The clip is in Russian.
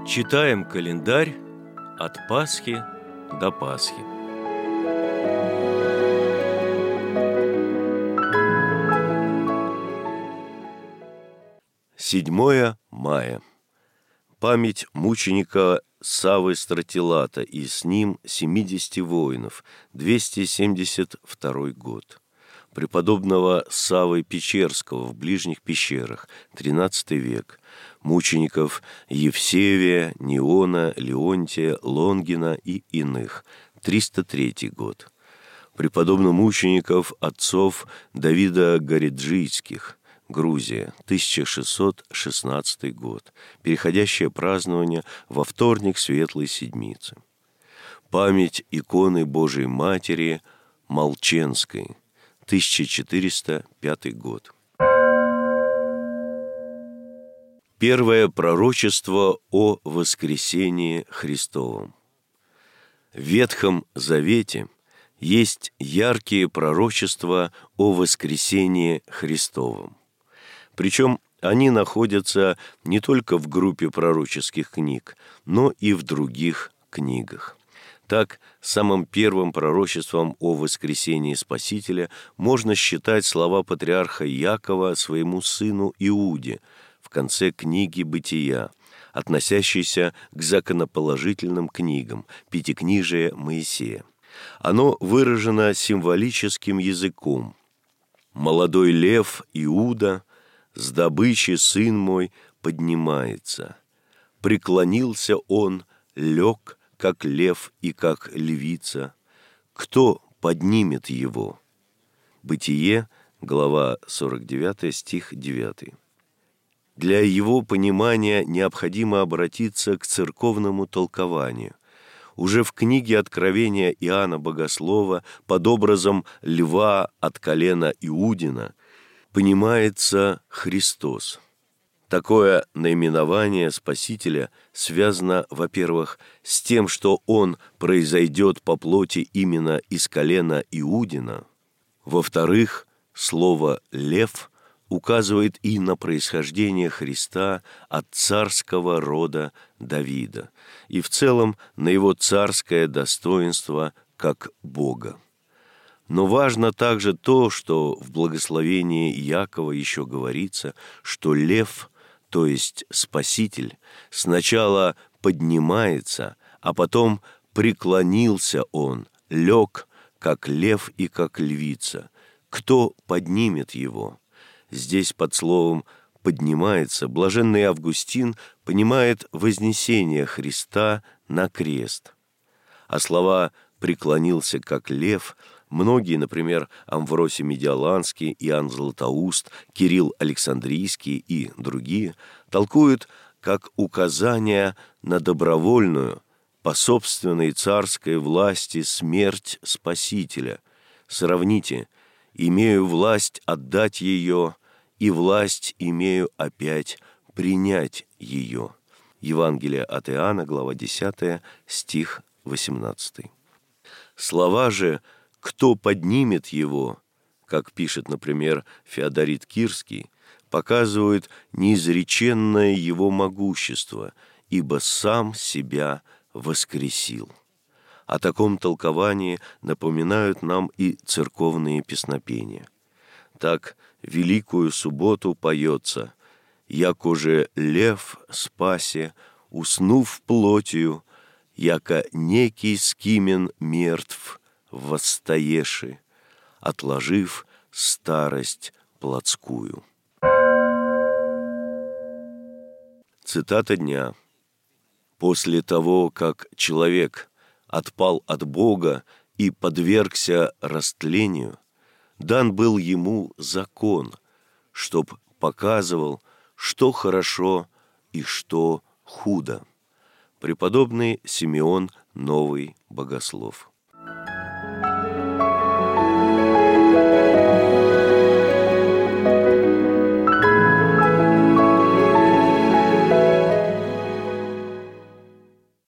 Читаем календарь от Пасхи до Пасхи. Седьмое мая. Память мученика Саввы Стратилата и с ним 70 воинов, 272 год. Преподобного Саввы Печерского в ближних пещерах, 13 век. Мучеников Евсевия, Неона, Леонтия, Лонгина и иных, 303 год. Преподобно-мучеников отцов Давида Гориджийских, Грузия, 1616 год. Переходящее празднование во вторник Светлой Седмицы. Память иконы Божией Матери Молченской, 1405 год. Первое пророчество о воскресении Христовом. В Ветхом Завете есть яркие пророчества о воскресении Христовом. Причем они находятся не только в группе пророческих книг, но и в других книгах. Так, самым первым пророчеством о воскресении Спасителя можно считать слова патриарха Иакова своему сыну Иуде в конце книги «Бытия», относящейся к законоположительным книгам Пятикнижия Моисея. Оно выражено символическим языком. «Молодой лев Иуда, с добычи сын мой поднимается. Преклонился он, лег, как лев и как львица. Кто поднимет его?» Бытие, глава 49, стих 9. Для его понимания необходимо обратиться к церковному толкованию. Уже в книге Откровения Иоанна Богослова под образом льва от колена Иудина понимается Христос. Такое наименование Спасителя связано, во-первых, с тем, что Он произойдет по плоти именно из колена Иудина. Во-вторых, слово «лев» указывает и на происхождение Христа от царского рода Давида, и в целом на его царское достоинство как Бога. Но важно также то, что в благословении Иакова еще говорится, что лев, то есть Спаситель, сначала поднимается, а потом преклонился он, лег, как лев и как львица. Кто поднимет его? Здесь под словом «поднимается» блаженный Августин понимает вознесение Христа на крест. А слова «преклонился как лев» многие, например, Амвросий Медиаланский, Иоанн Златоуст, Кирилл Александрийский и другие, толкуют как указание на добровольную, по собственной царской власти смерть Спасителя. Сравните: «Имею власть отдать ее, и власть имею опять принять ее». Евангелие от Иоанна, глава 10, стих 18. Слова же «кто поднимет его», как пишет, например, Феодорит Кирский, показывают неизреченное его могущество, ибо сам себя воскресил. О таком толковании напоминают нам и церковные песнопения. Так, Великую субботу поется: «Яко же лев спасе, уснув плотью, яко некий скимен мертв восстаеши, отложив старость плотскую». Цитата дня. «После того, как человек отпал от Бога и подвергся растлению, дан был ему закон, чтоб показывал, что хорошо и что худо». Преподобный Симеон Новый Богослов.